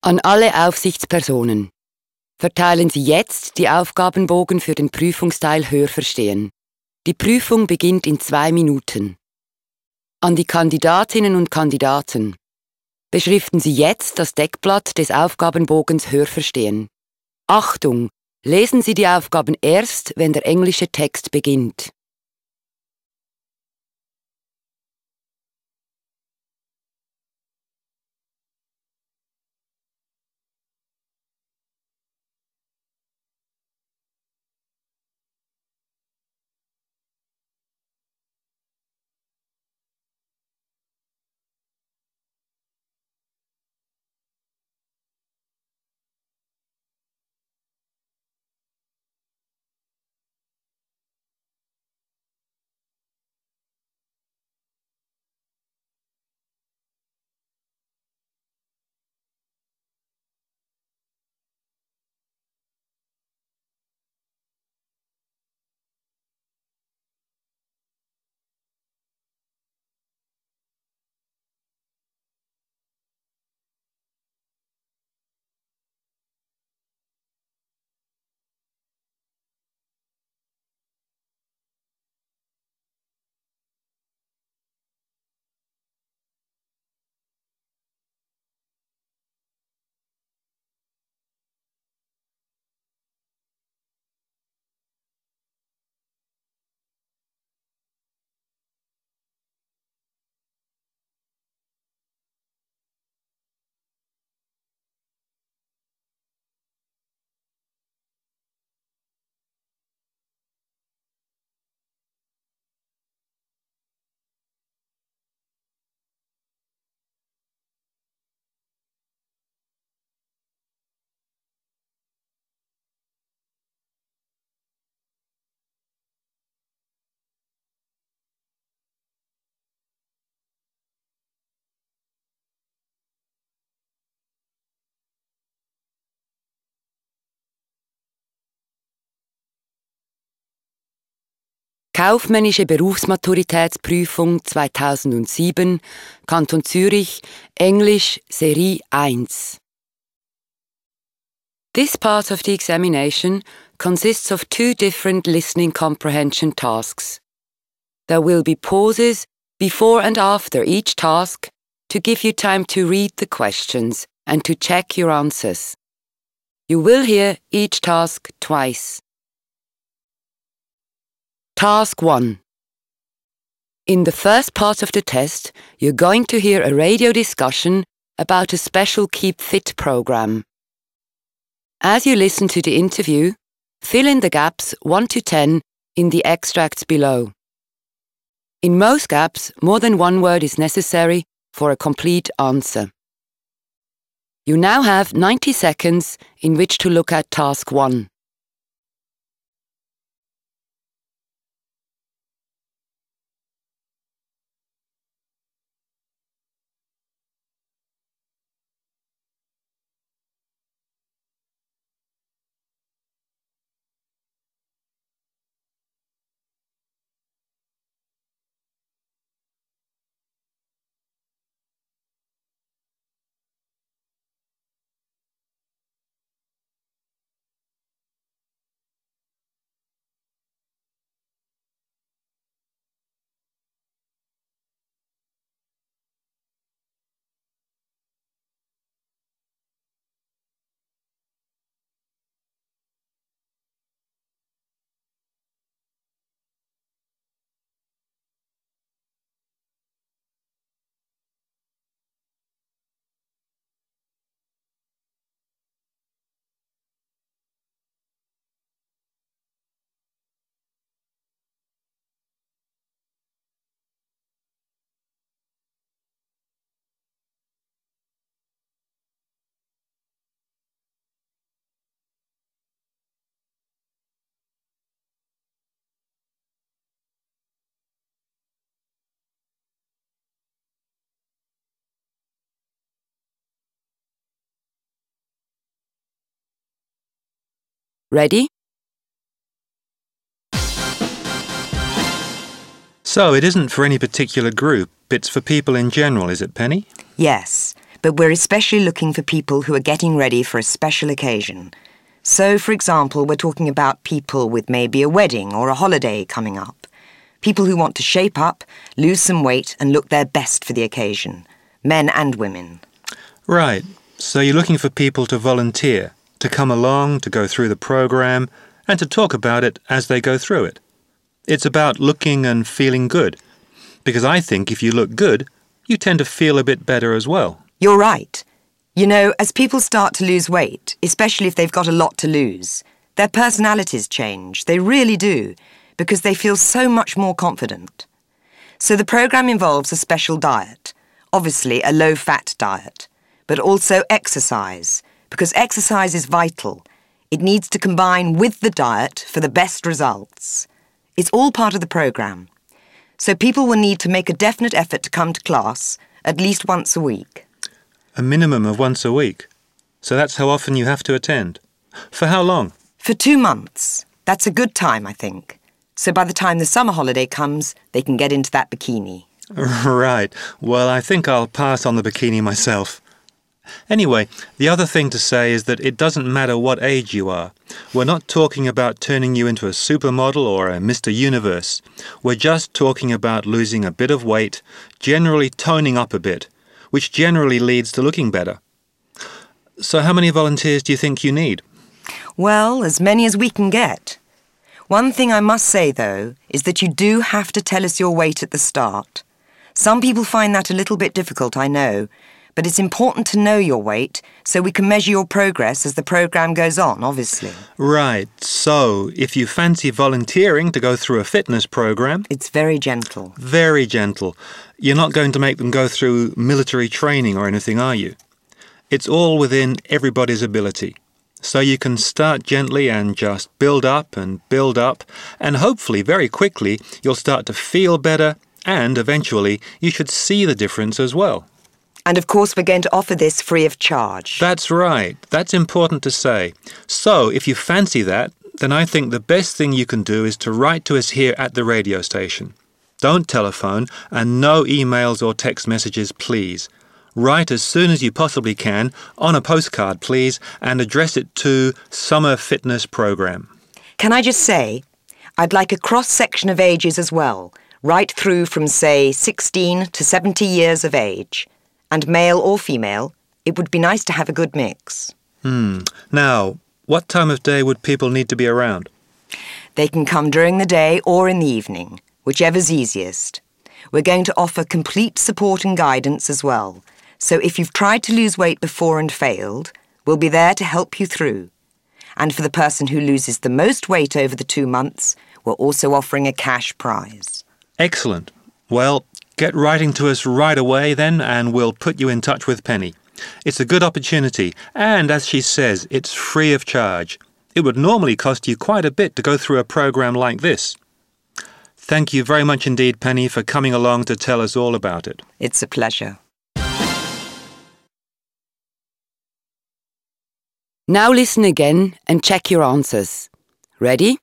An alle Aufsichtspersonen. Verteilen Sie jetzt die Aufgabenbogen für den Prüfungsteil Hörverstehen. Die Prüfung beginnt in 2 Minuten. An die Kandidatinnen und Kandidaten. Beschriften Sie jetzt das Deckblatt des Aufgabenbogens Hörverstehen. Achtung! Lesen Sie die Aufgaben erst, wenn der englische Text beginnt. Kaufmännische Berufsmaturitätsprüfung 2007, Kanton Zürich, Englisch, Serie 1. This part of the examination consists of 2 different listening comprehension tasks. There will be pauses before and after each task to give you time to read the questions and to check your answers. You will hear each task twice. Task 1. In the first part of the test, you're going to hear a radio discussion about a special Keep Fit program. As you listen to the interview, fill in the gaps 1 to 10 in the extracts below. In most gaps, more than 1 word is necessary for a complete answer. You now have 90 seconds in which to look at Task 1. Ready? So it isn't for any particular group, it's for people in general, is it, Penny? Yes, but we're especially looking for people who are getting ready for a special occasion. So, for example, we're talking about people with maybe a wedding or a holiday coming up. People who want to shape up, lose some weight and look their best for the occasion. Men and women. Right. So you're looking for people to volunteer, to come along, to go through the program, and to talk about it as they go through it. It's about looking and feeling good. Because I think if you look good, you tend to feel a bit better as well. You're right. You know, as people start to lose weight, especially if they've got a lot to lose, their personalities change. They really do, because they feel so much more confident. So the program involves a special diet, obviously a low-fat diet, but also exercise, because exercise is vital. It needs to combine with the diet for the best results. It's all part of the program. So people will need to make a definite effort to come to class at least once a week. A minimum of once a week. So that's how often you have to attend. For how long? For 2 months. That's a good time, I think. So by the time the summer holiday comes, they can get into that bikini. Right. Well, I think I'll pass on the bikini myself. Anyway, the other thing to say is that it doesn't matter what age you are. We're not talking about turning you into a supermodel or a Mr. Universe. We're just talking about losing a bit of weight, generally toning up a bit, which generally leads to looking better. So how many volunteers do you think you need? Well, as many as we can get. One thing I must say, though, is that you do have to tell us your weight at the start. Some people find that a little bit difficult, I know, but it's important to know your weight so we can measure your progress as the program goes on, obviously. Right. So, if you fancy volunteering to go through a fitness program... It's very gentle. Very gentle. You're not going to make them go through military training or anything, are you? It's all within everybody's ability. So you can start gently and just build up, and hopefully very quickly you'll start to feel better, and eventually you should see the difference as well. And of course we're going to offer this free of charge. That's right. That's important to say. So if you fancy that, then I think the best thing you can do is to write to us here at the radio station. Don't telephone, and no emails or text messages, please. Write as soon as you possibly can, on a postcard, please, and address it to Summer Fitness Program. Can I just say, I'd like a cross-section of ages as well, right through from, say, 16 to 70 years of age. And male or female, it would be nice to have a good mix. Now, what time of day would people need to be around? They can come during the day or in the evening, whichever's easiest. We're going to offer complete support and guidance as well. So if you've tried to lose weight before and failed, we'll be there to help you through. And for the person who loses the most weight over the 2 months, we're also offering a cash prize. Excellent. Well, get writing to us right away then, and we'll put you in touch with Penny. It's a good opportunity, and as she says, it's free of charge. It would normally cost you quite a bit to go through a program like this. Thank you very much indeed, Penny, for coming along to tell us all about it. It's a pleasure. Now listen again and check your answers. Ready?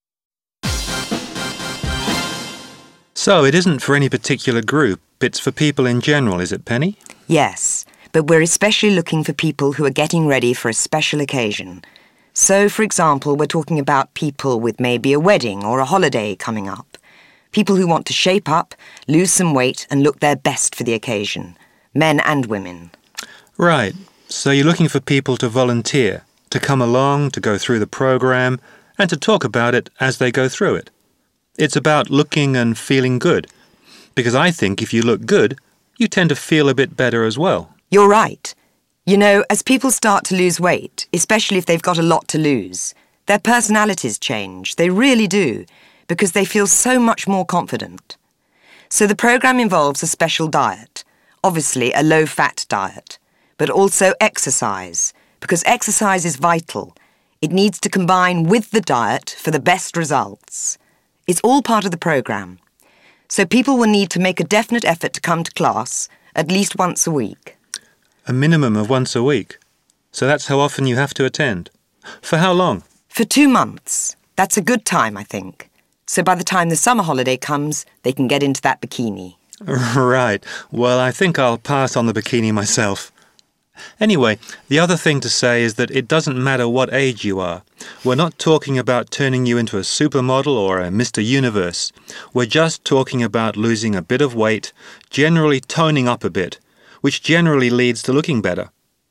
So it isn't for any particular group, it's for people in general, is it, Penny? Yes, but we're especially looking for people who are getting ready for a special occasion. So, for example, we're talking about people with maybe a wedding or a holiday coming up. People who want to shape up, lose some weight and look their best for the occasion. Men and women. Right. So you're looking for people to volunteer, to come along, to go through the program, and to talk about it as they go through it. It's about looking and feeling good. Because I think if you look good, you tend to feel a bit better as well. You're right. You know, as people start to lose weight, especially if they've got a lot to lose, their personalities change. They really do, because they feel so much more confident. So the program involves a special diet, obviously a low-fat diet, but also exercise, because exercise is vital. It needs to combine with the diet for the best results. It's all part of the program. So people will need to make a definite effort to come to class at least once a week. A minimum of once a week. So that's how often you have to attend. For how long? For 2 months. That's a good time, I think. So by the time the summer holiday comes, they can get into that bikini. Right. Well, I think I'll pass on the bikini myself. Anyway, the other thing to say is that it doesn't matter what age you are. We're not talking about turning you into a supermodel or a Mr. Universe. We're just talking about losing a bit of weight, generally toning up a bit, which generally leads to looking better.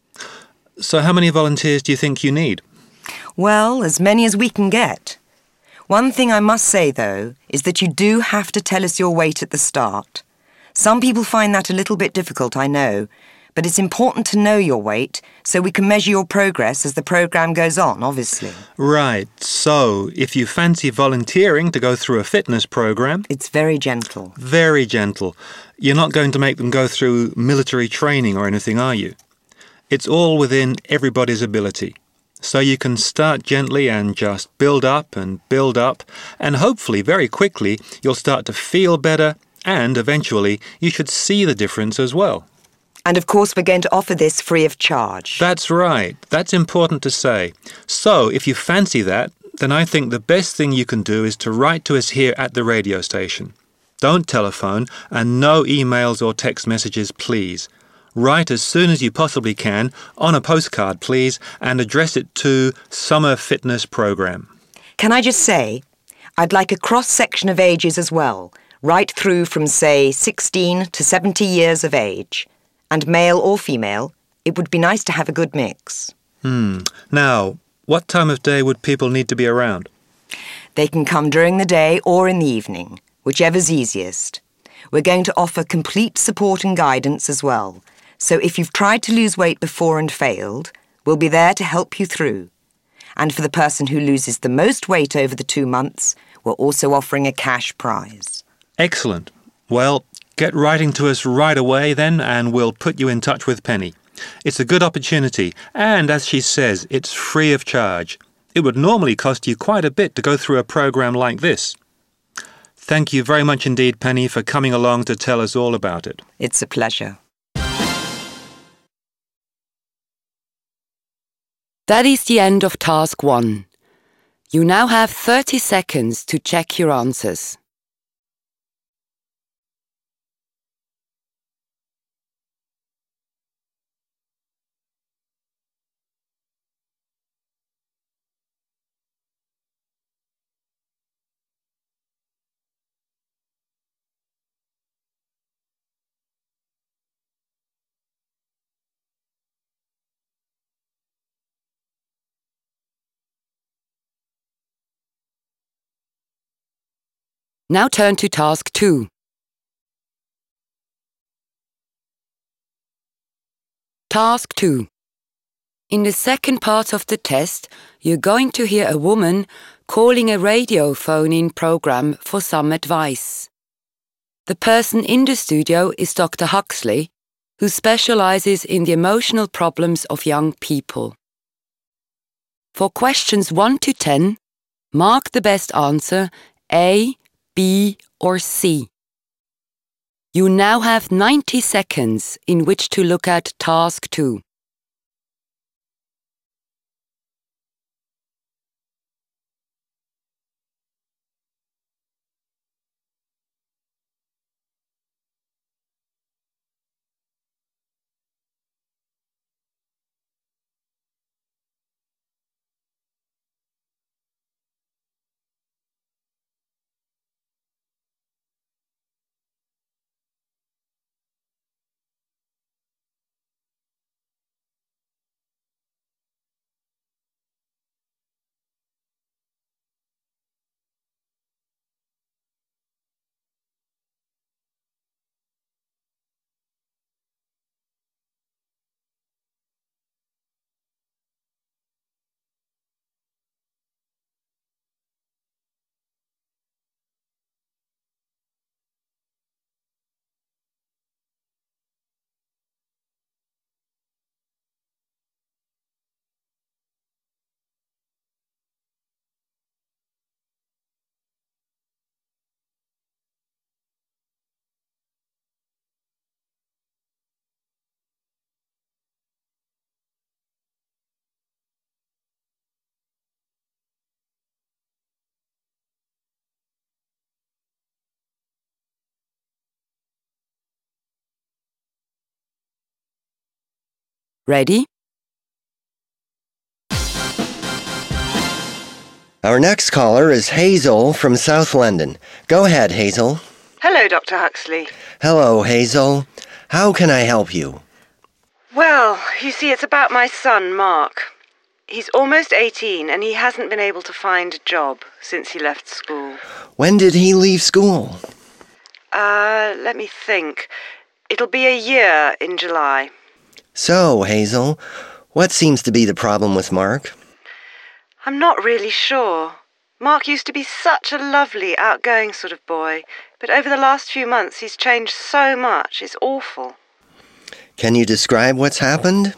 So how many volunteers do you think you need? Well, as many as we can get. One thing I must say, though, is that you do have to tell us your weight at the start. Some people find that a little bit difficult, I know, but it's important to know your weight so we can measure your progress as the programme goes on, obviously. Right, so if you fancy volunteering to go through a fitness programme... It's very gentle. Very gentle. You're not going to make them go through military training or anything, are you? It's all within everybody's ability. So you can start gently and just build up, and hopefully very quickly you'll start to feel better, and eventually you should see the difference as well. And of course we're going to offer this free of charge. That's right. That's important to say. So if you fancy that, then I think the best thing you can do is to write to us here at the radio station. Don't telephone, and no emails or text messages, please. Write as soon as you possibly can, on a postcard please, and address it to Summer Fitness Programme. Can I just say, I'd like a cross-section of ages as well, right through from, say, 16 to 70 years of age. And male or female, it would be nice to have a good mix. Now, what time of day would people need to be around? They can come during the day or in the evening, whichever's easiest. We're going to offer complete support and guidance as well. So if you've tried to lose weight before and failed, we'll be there to help you through. And for the person who loses the most weight over the 2 months, we're also offering a cash prize. Excellent. Well, get writing to us right away then, and we'll put you in touch with Penny. It's a good opportunity, and as she says, it's free of charge. It would normally cost you quite a bit to go through a programme like this. Thank you very much indeed, Penny, for coming along to tell us all about it. It's a pleasure. That is the end of task 1. You now have 30 seconds to check your answers. Now turn to task 2. Task 2. In the second part of the test, you're going to hear a woman calling a radio phone-in program for some advice. The person in the studio is Dr. Huxley, who specializes in the emotional problems of young people. For questions 1 to 10, mark the best answer A, B or C. You now have 90 seconds in which to look at task 2. Ready? Our next caller is Hazel from South London. Go ahead, Hazel. Hello, Dr. Huxley. Hello, Hazel. How can I help you? Well, you see, it's about my son, Mark. He's almost 18 and he hasn't been able to find a job since he left school. When did he leave school? Let me think. It'll be a year in July. So, Hazel, what seems to be the problem with Mark? I'm not really sure. Mark used to be such a lovely, outgoing sort of boy, but over the last few months he's changed so much. It's awful. Can you describe what's happened?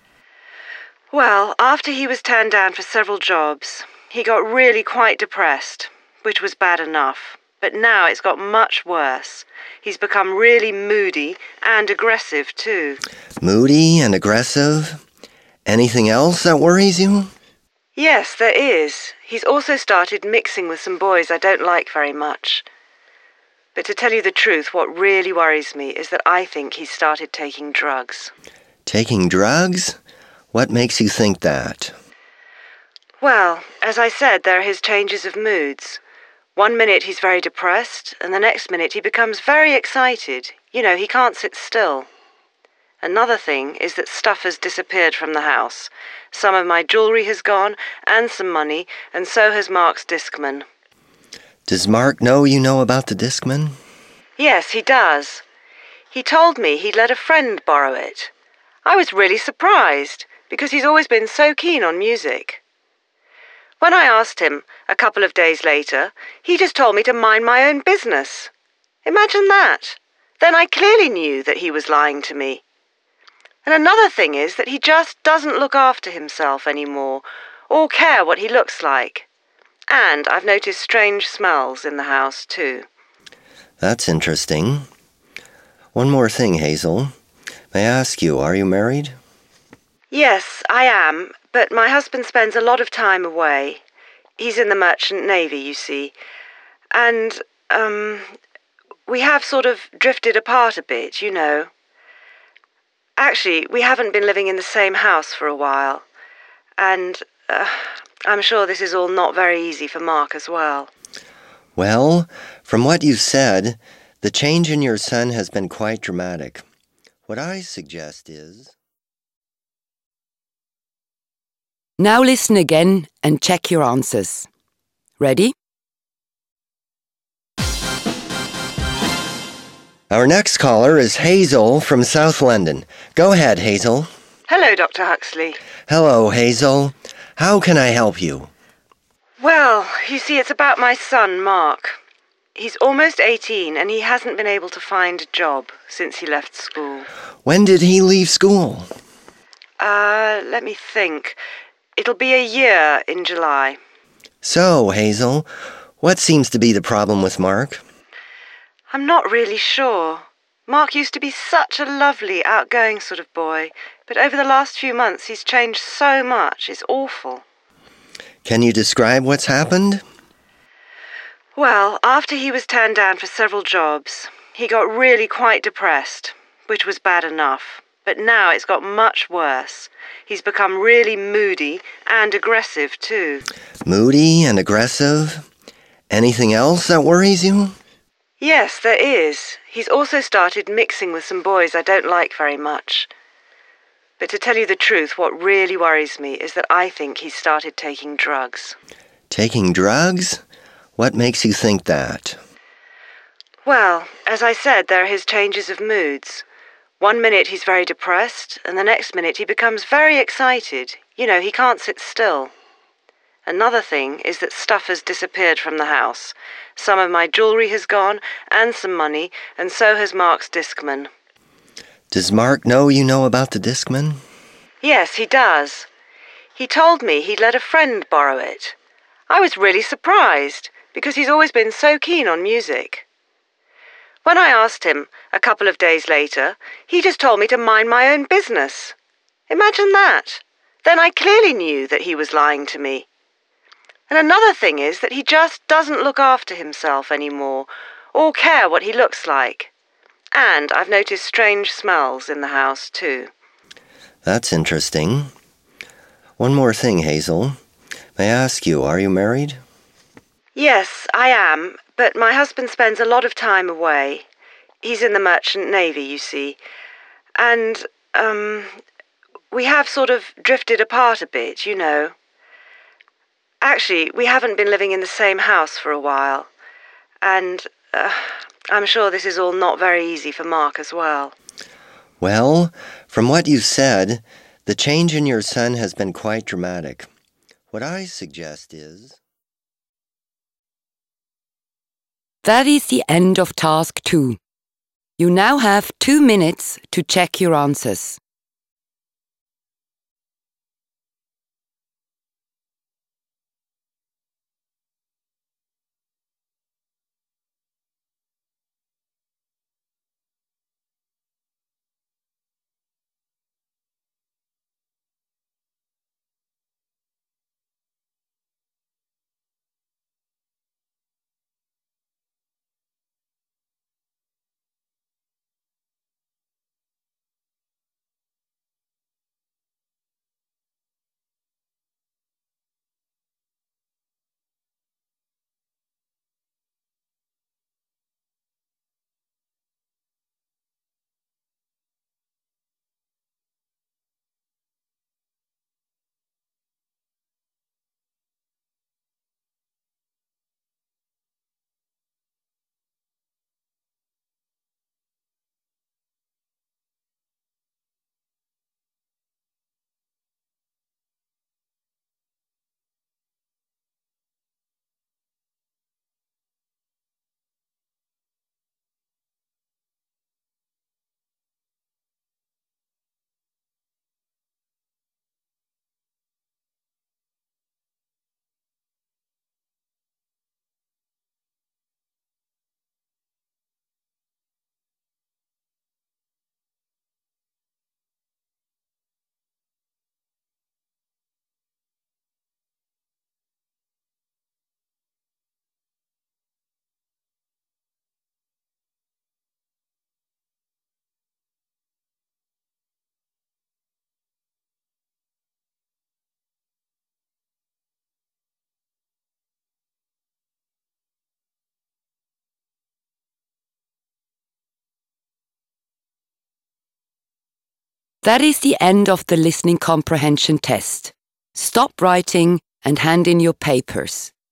Well, after he was turned down for several jobs, he got really quite depressed, which was bad enough. But now it's got much worse. He's become really moody and aggressive too. Moody and aggressive? Anything else that worries you? Yes, there is. He's also started mixing with some boys I don't like very much. But to tell you the truth, what really worries me is that I think he's started taking drugs. Taking drugs? What makes you think that? Well, as I said, there are his changes of moods. One minute he's very depressed, and the next minute he becomes very excited. You know, he can't sit still. Another thing is that stuff has disappeared from the house. Some of my jewellery has gone, and some money, and so has Mark's Discman. Does Mark know you know about the Discman? Yes, he does. He told me he'd let a friend borrow it. I was really surprised, because he's always been so keen on music. When I asked him, a couple of days later, he just told me to mind my own business. Imagine that. Then I clearly knew that he was lying to me. And another thing is that he just doesn't look after himself anymore, or care what he looks like. And I've noticed strange smells in the house, too. That's interesting. One more thing, Hazel. May I ask you, are you married? Yes, I am, but my husband spends a lot of time away. He's in the Merchant Navy, you see. And, we have sort of drifted apart a bit, you know. Actually, we haven't been living in the same house for a while. And I'm sure this is all not very easy for Mark as well. Well, from what you've said, the change in your son has been quite dramatic. What I suggest is... Now listen again and check your answers. Ready? Our next caller is Hazel from South London. Go ahead, Hazel. Hello, Dr. Huxley. Hello, Hazel. How can I help you? Well, you see, it's about my son, Mark. He's almost 18 and he hasn't been able to find a job since he left school. When did he leave school? Let me think. It'll be a year in July. So, Hazel, what seems to be the problem with Mark? I'm not really sure. Mark used to be such a lovely, outgoing sort of boy, but over the last few months he's changed so much. It's awful. Can you describe what's happened? Well, after he was turned down for several jobs, he got really quite depressed, which was bad enough. But now it's got much worse. He's become really moody and aggressive too. Moody and aggressive? Anything else that worries you? Yes, there is. He's also started mixing with some boys I don't like very much. But to tell you the truth, what really worries me is that I think he's started taking drugs. Taking drugs? What makes you think that? Well, as I said, there are his changes of moods. One minute he's very depressed, and the next minute he becomes very excited. You know, he can't sit still. Another thing is that stuff has disappeared from the house. Some of my jewellery has gone, and some money, and so has Mark's Discman. Does Mark know you know about the Discman? Yes, he does. He told me he'd let a friend borrow it. I was really surprised, because he's always been so keen on music. When I asked him, a couple of days later, he just told me to mind my own business. Imagine that. Then I clearly knew that he was lying to me. And another thing is that he just doesn't look after himself anymore, or care what he looks like. And I've noticed strange smells in the house, too. That's interesting. One more thing, Hazel. May I ask you, are you married? Yes, I am, but my husband spends a lot of time away. He's in the Merchant Navy, you see. And, we have sort of drifted apart a bit, you know. Actually, we haven't been living in the same house for a while. And I'm sure this is all not very easy for Mark as well. Well, from what you said, the change in your son has been quite dramatic. What I suggest is... That is the end of task 2. You now have 2 minutes to check your answers. That is the end of the listening comprehension test. Stop writing and hand in your papers.